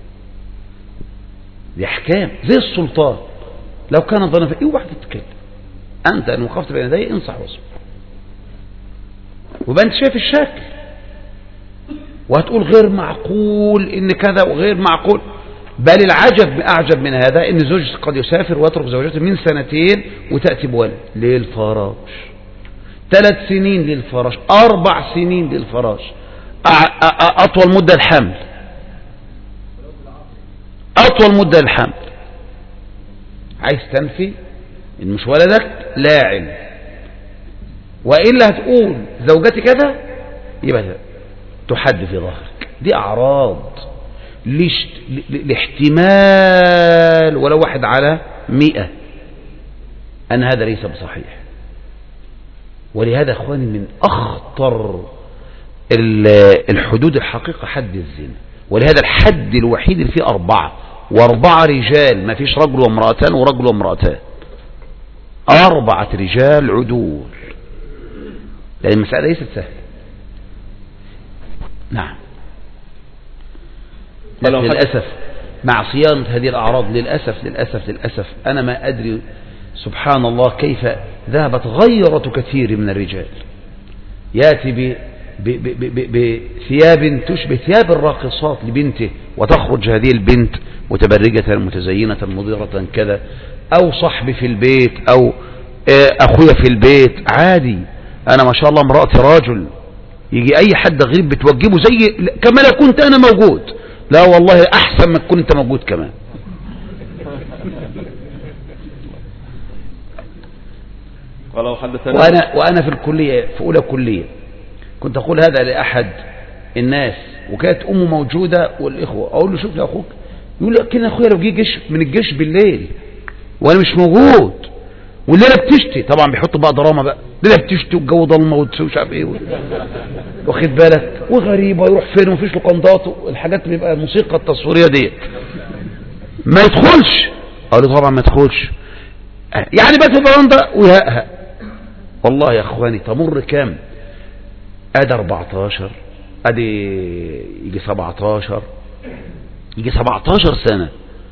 A: دي احكام زي السلطان، لو كان ظن في ايه واحد تتكلم، انت ان وقفت بين يديه انصح واصبر، وبقى انت شايف الشكل وهتقول غير معقول ان كذا وغير معقول. بل العجب اعجب من هذا ان زوج قد يسافر ويترك زوجته من سنتين وتأتي بولد للفراش، ثلاث سنين للفراش، اربع سنين للفراش، اطول مدة الحمل، اطول مدة الحمل. عايز تنفي ان مش ولدك لاعن، وإلا هتقول زوجتي كذا يبقى تحد في ظهرك. دي اعراض لاحتمال ولو واحد على مئة ان هذا ليس بصحيح. ولهذا اخواني من اخطر الحدود الحقيقة حد الزنا، ولهذا الحد الوحيد اللي فيه أربعة، وأربعة رجال، ما فيش رجل وامرأتان ورجل وامرأتان، أربعة رجال عدول، لأن المسألة ليست سهلة. نعم. للأسف مع صيانة هذه الأعراض، للأسف للأسف للأسف أنا ما أدري سبحان الله كيف ذهبت غيرة كثير من الرجال، يأتي بثياب تشبه ثياب الراقصات لبنته، وتخرج هذه البنت متبرجة متزينة مضيرة كذا، أو صاحبي في البيت، أو أخويا في البيت عادي. أنا ما شاء الله امرأتي راجل، يجي أي حد غريب بتوجبه زي كما لو كنت أنا موجود. لا والله أحسن ما تكون أنت موجود كمان. وأنا, وأنا في الكلية في أولى كلية كنت أقول هذا لأحد الناس، وكانت أمه موجودة والإخوة، أقول له شوف يا أخوك، يقول لك كنا أخويا لو جه جيش من الجيش بالليل وأنا مش موجود والليلة بتشتي، طبعا بيحطوا بقى دراما بقى، الليلة بتشتي والجو ضلمة ومش عارف إيه، واخد بالك، وغريبة يروح فين ومفيش لقندات، الحاجات بيبقى الموسيقى التصويرية ديت ما يدخلش. أقول له طبعا ما يدخلش، يعني بس البرندة ويهقها. والله يا أخواني تمر كام، ادي اربعتاشر، ادي يجي سبعتاشر، يجي سبعتاشر سنة.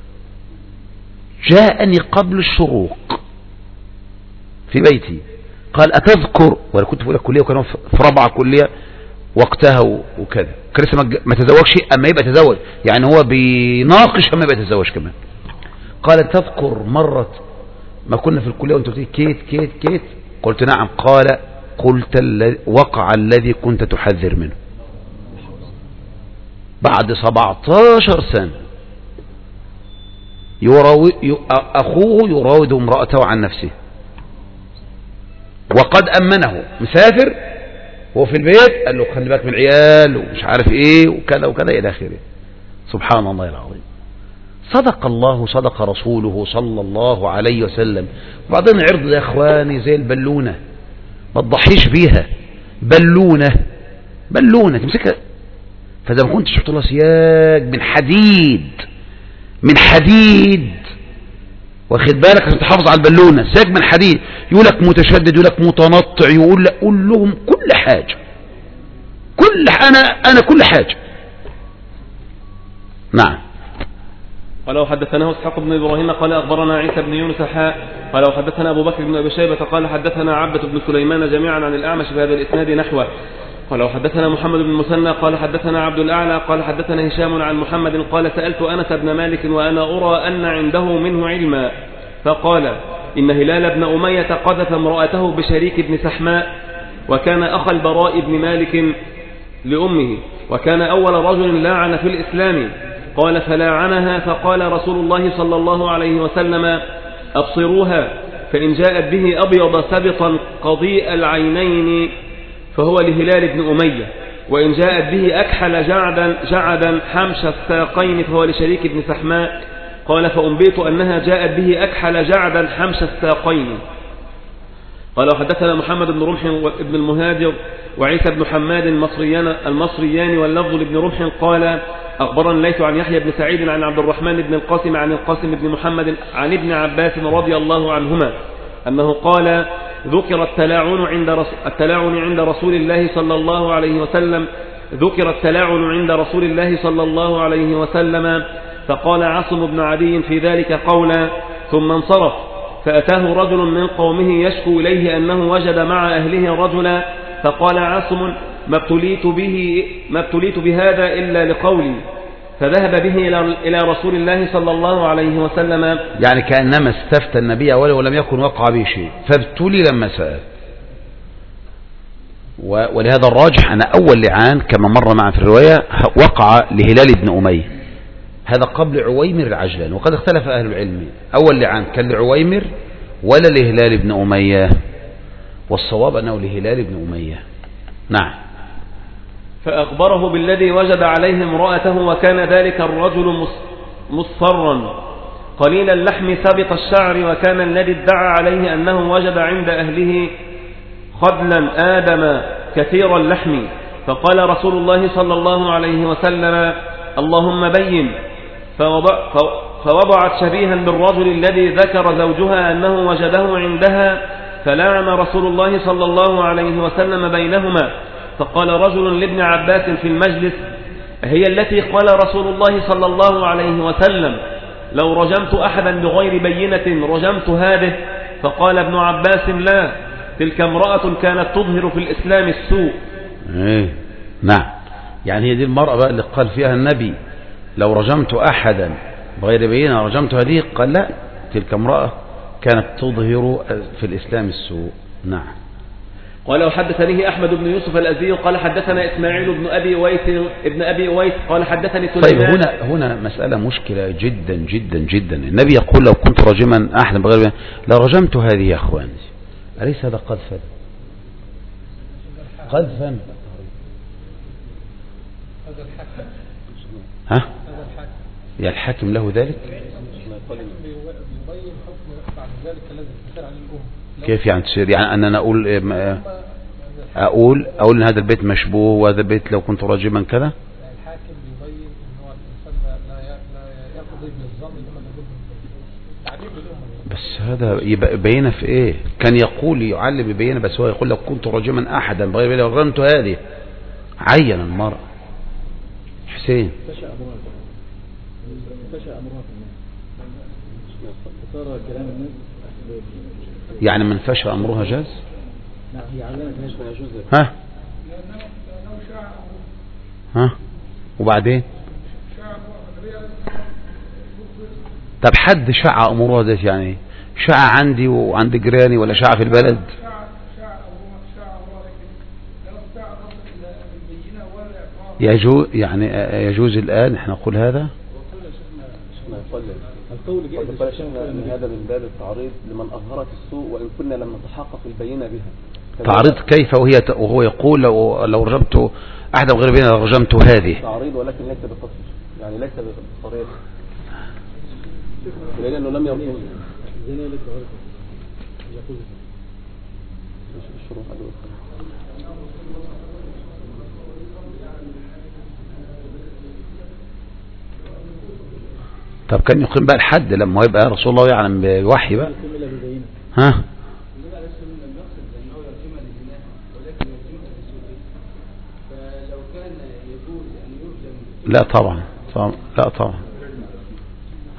A: جاءني قبل الشروق في بيتي قال أتذكر، ولا كنت في أولى كلية وكانوا في رابعة كلية وقتها وكذا، كان لسه ما تزوجش اما يبقى تزوج، يعني هو بيناقش اما يبقى تزوج كمان. قال تذكر مرة ما كنا في الكلية وانت قلت كيت كيت كيت؟ قلت نعم. قال قلت وقع الذي كنت تحذر منه. بعد سبعتاشر سنة يراود أخوه يراود امرأته عن نفسه، وقد أمنه، مسافر هو في البيت، قال له خلي بالك من العيال ومش عارف ايه وكذا وكذا الى اخره. سبحان الله العظيم. صدق الله صدق رسوله صلى الله عليه وسلم. وبعدين عرض يا اخواني زي البلونة، ما تضحيش بيها، بلونة بلونة تمسكها، فإذا ما كنتش تحط لها سياج من حديد من حديد واخد بالك عشان تحافظ على البلونة، سياج من حديد، يقول لك متشدد، يقول لك متنطع، يقول لك قول لهم كل حاجة، كل انا انا كل حاجة. نعم.
B: ولو حدثناه اسحاق بن إبراهيم قال أخبرنا عيسى بن يونس حاء ولو حدثنا أبو بكر بن أبي شيبة قال حدثنا عبدة بن سليمان جميعا عن الأعمش بهذا الإسناد نحوه. ولو حدثنا محمد بن المثنى قال حدثنا عبد الأعلى قال حدثنا هشام عن محمد قال سألت أنس بن مالك وأنا أرى أن عنده منه علما فقال إن هلال بن أمية قذف امرأته بشريك بن سحماء وكان أخا البراء بن مالك لأمه وكان أول رجل لاعن في الإسلام. قال فلاعنها فقال رسول الله صلى الله عليه وسلم أبصروها فإن جاءت به أبيض سبطا قضيء العينين فهو لهلال بن أمية وإن جاءت به أكحل جعدا, جعدا حمش الساقين فهو لشريك بن سحماء. قال فأنبئت أنها جاءت به أكحل جعدا حمش الساقين. قال وحدثنا محمد بن رمح بن المهاجر وعيسى بن حماد المصريان, المصريان واللفظ لابن رمح قال أخبرنا ليث عن يحيى بن سعيد عن عبد الرحمن بن القاسم عن القاسم بن محمد عن ابن عباس رضي الله عنهما أنه قال ذكر التلاعن عند رسول, التلاعن عند رسول الله صلى الله عليه وسلم ذكر التلاعن عند رسول الله صلى الله عليه وسلم فقال عاصم بن عدي في ذلك قولا ثم انصرف فأتاه رجل من قومه يشكو إليه أنه وجد مع أهله رجلا فقال عاصم ما ابتليت به ما ابتليت بهذا إلا لقولي فذهب به إلى رسول الله صلى الله عليه وسلم
A: يعني كأنما استفتى النبي أولا ولم يكن وقع به شيء فابتلي لما سأل. ولهذا الراجح أن أول لعان كما مر معنا في الرواية وقع لهلال بن أمية هذا قبل عويمر العجلان وقد اختلف أهل العلم أول لعان كان لعويمر ولا لهلال بن أمية والصواب أنه لهلال بن أمية. نعم.
B: فأخبره بالذي وجد عليه امرأته وكان ذلك الرجل مصفرا قليل اللحم سبط الشعر وكان الذي ادعى عليه أنه وجد عند أهله خبلا آدم كثير اللحم فقال رسول الله صلى الله عليه وسلم اللهم بين فوضع فوضعت شبيها بالرجل الذي ذكر زوجها أنه وجده عندها فلعن رسول الله صلى الله عليه وسلم بينهما. فقال رجل لابن عباس في المجلس هي التي قال رسول الله صلى الله عليه وسلم لو رجمت أحدا بغير بينة رجمت هذه. فقال ابن عباس لا تلك امرأة كانت تظهر في الإسلام السوء.
A: ايه نعم يعني هي دي المرأة بقى اللي قال فيها النبي لو رجمت أحدا بغير بينة رجمت هذه قال لا تلك امرأة كانت تظهر في الإسلام السوء. نعم.
B: قال وحدثني أحمد بن يوسف الأزدي قال حدثنا إسماعيل بن أبي أويس ابن أبي أويس قال حدثني سليمان.
A: طيب هنا هنا مسألة مشكلة جدا جدا جدا. النبي يقول لو كنت رجما أحدا بغير بينة لرجمت هذه يا أخواني أليس هذا قذفا؟ قذفا ها؟ يا الحاكم له ذلك؟ كيف يعني تسير؟ يعني أن أنا أقول أقول أقول إن هذا البيت مشبوه وهذا البيت لو كنت راجما كذا.
C: الحاكم يبين إن هو الإنسان لا يقضي بالظن
A: بس هذا يبين في إيه؟ كان يقول يعلم يبين بس هو يقول لو كنت راجما أحدا بغير بينة رجمت هذه عين المرء. حسين يعني من فشى أمرها جاز. ها ها وبعدين طب حد شاع أمورها ذات يعني شاع عندي وعند جيراني ولا شاع في البلد؟ يجوز يعني يجوز الآن احنا نقول هذا
D: القول قال شيخنا ان هذا من باب التعريض لمن اظهرت السوء وان كنا لم نتحقق البينه بها.
A: تعريض كيف وهي ت... وهو يقول لو لو رجمت احدا غير بينه رجمت هذه
D: تعريض ولكن ليس بقصر يعني ليس بصريح لانه لم يقول
A: طب كان يقيم بقى الحد لما يبقى رسول الله يعلم بوحي بقى. ها لا طبعا طبعا لا طبعا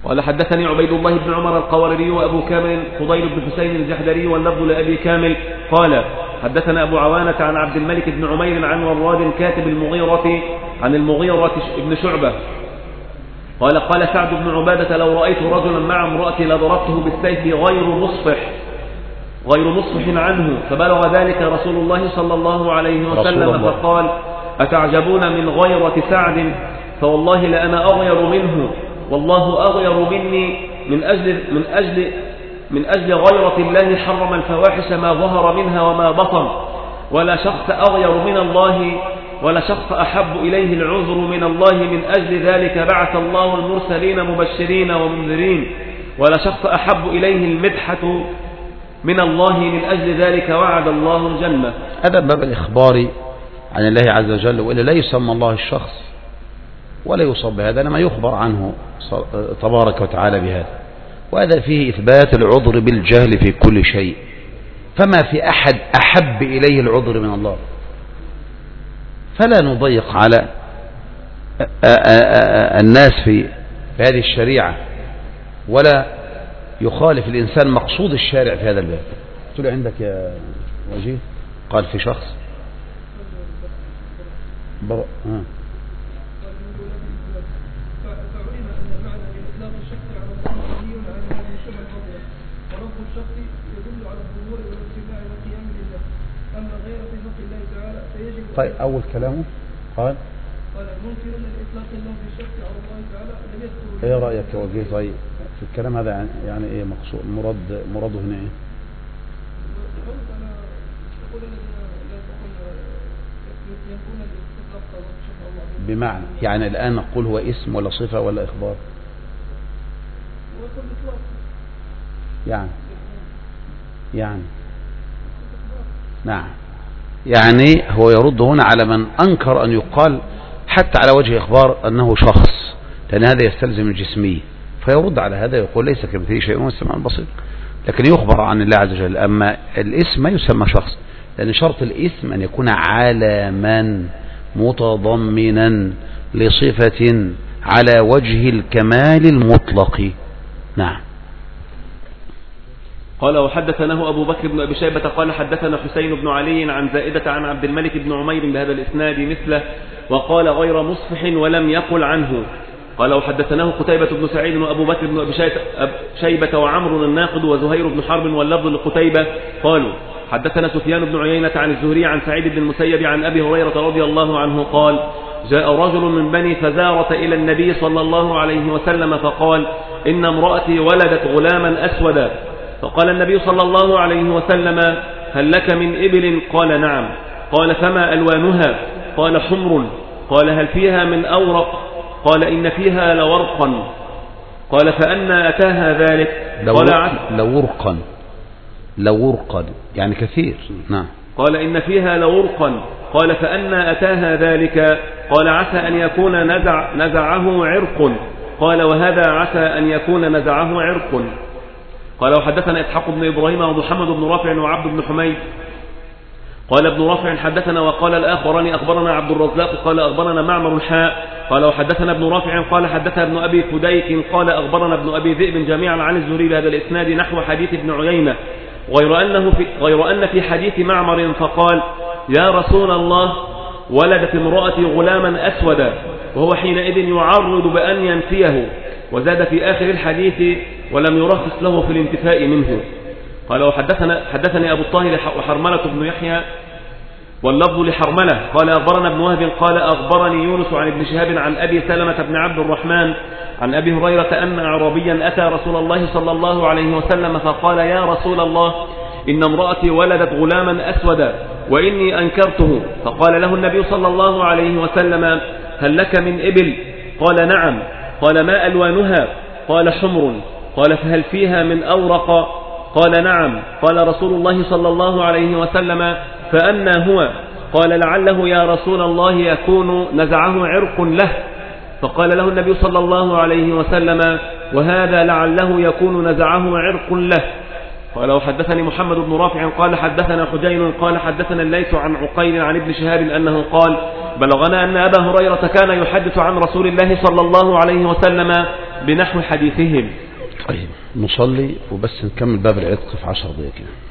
B: قال حدثني عبيد الله بن عمر القواريري وأبو كامل فضيل بن حسين الجحدري واللفظ لأبي كامل قال حدثنا أبو عوانة عن عبد الملك بن عمير عن وراد كاتب المغيرة عن المغيرة بن شعبة قال قال سعد بن عبادة لو رأيت رجلا مع امرأتي لضربته بالسيف غير مصفح غير مصفح عنه، فبلغ ذلك رسول الله صلى الله عليه وسلم فقال أتعجبون من غيرة سعد فوالله لأنا أغير منه والله أغير مني من أجل, من أجل, من أجل غيرة الله حرم الفواحش ما ظهر منها وما بطن، ولا شخص أغير من الله ولا شخص أحب إليه العذر من الله من أجل ذلك بعث الله المرسلين مبشرين ومنذرين، ولا شخص أحب إليه المدحة من الله من أجل ذلك وعد الله الجنة.
A: هذا باب الإخبار عن الله عز وجل، وإلا لا يسمى الله الشخص ولا يصاب بهذا لما يخبر عنه تبارك وتعالى بهذا، وهذا فيه إثبات العذر بالجهل في كل شيء، فما في أحد أحب إليه العذر من الله، فلا نضيق على الناس في هذه الشريعة ولا يخالف الإنسان مقصود الشارع في هذا الباب. قلت له عندك يا وجيه؟ قال في شخص بر... آه. طيب أول كلامه قال
E: قال ممكن أن إطلاق الله في الشك على الله تعالى لم يذكر.
A: إيه رأيك يا وجيه طيب في الكلام هذا يعني, يعني إيه مقصود مراد مراده هنا إيه؟
E: أنا أقول أن لا يكون الإطلاق على الله
A: بمعنى يعني الآن نقول هو اسم ولا صفة ولا إخبار؟
E: هو الإطلاق
A: يعني يعني نعم، يعني هو يرد هنا على من أنكر أن يقال حتى على وجه إخبار أنه شخص، لأن هذا يستلزم الجسمية، فيرد على هذا يقول ليس كمثله شيء وهو السميع البصير، لكن يخبر عن الله عز وجل. أما الاسم ما يسمى شخص، لأن شرط الاسم أن يكون عالما متضمنا لصفة على وجه الكمال المطلق. نعم.
B: قال وحدثناه أبو بكر بن أبي شيبة قال حدثنا حسين بن علي عن زائدة عن عبد الملك بن عمير بهذا الإسناد مثله، وقال غير مصفح ولم يقل عنه. قال وحدثناه قتيبة بن سعيد وأبو بكر بن أبي شيبة وعمر الناقد وزهير بن حرب واللفظ لقتيبة قالوا حدثنا سفيان بن عيينة عن الزهري عن سعيد بن المسيب عن أبي هريرة رضي الله عنه قال جاء رجل من بني فزارة إلى النبي صلى الله عليه وسلم فقال إن امرأتي ولدت غلاما أسودا، فقال النبي صلى الله عليه وسلم هل لك من إبل؟ قال نعم. قال فما ألوانها؟ قال حمر. قال هل فيها من أورق؟ قال إن فيها لورقا. قال فأنا أتاها ذلك؟ قال
A: لورقا لورقا يعني كثير. نعم.
B: قال إن فيها لورقا. قال فأنا أتاها ذلك؟ قال عسى أن يكون نزع نزعه عرق. قال وهذا عسى أن يكون نزعه عرق. قال وحدثنا إسحاق بن إبراهيم ومحمد بن رافع وعبد بن حميد قال ابن رافع حدثنا وقال الآخران أخبرنا عبد الرزاق قال أخبرنا معمر الحاء قال وحدثنا ابن رافع قال حدثنا ابن أبي فديك قال أخبرنا ابن أبي ذئب جميعا عن الزهري بهذا الإسناد نحو حديث ابن عيينة، غير أنه في غير أن في حديث معمر فقال يا رسول الله ولدت امرأتي غلاما أسودا، وهو حينئذ يعرض بأن ينفيه، وزاد في آخر الحديث ولم يرخص له في الانتفاء منه. قال وحدثنا حدثني أبو الطاهر وحرملة بن يحيى واللفظ لحرملة قال أخبرنا ابن وهب قال أخبرني يونس عن ابن شهاب عن أبي سلمة بن عبد الرحمن عن أبي هريرة أن أعرابيا أتى رسول الله صلى الله عليه وسلم فقال يا رسول الله إن امرأتي ولدت غلاما أسودا وإني أنكرته، فقال له النبي صلى الله عليه وسلم هل لك من إبل؟ قال نعم. قال ما ألوانها؟ قال حمر. قال فهل فيها من أورق؟ قال نعم. قال رسول الله صلى الله عليه وسلم فأنا هو؟ قال لعله يا رسول الله يكون نزعه عرق له، فقال له النبي صلى الله عليه وسلم وهذا لعله يكون نزعه عرق له. قال وحدثني محمد بن رافع قال حدثنا حجين قال حدثنا الليث عن عقيل عن ابن شهاب أنه قال بلغنا أن أبا هريرة كان يحدث عن رسول الله صلى الله عليه وسلم بنحو حديثهم.
A: طيب نصلي وبس نكمل باب العتق في عشر دقائق.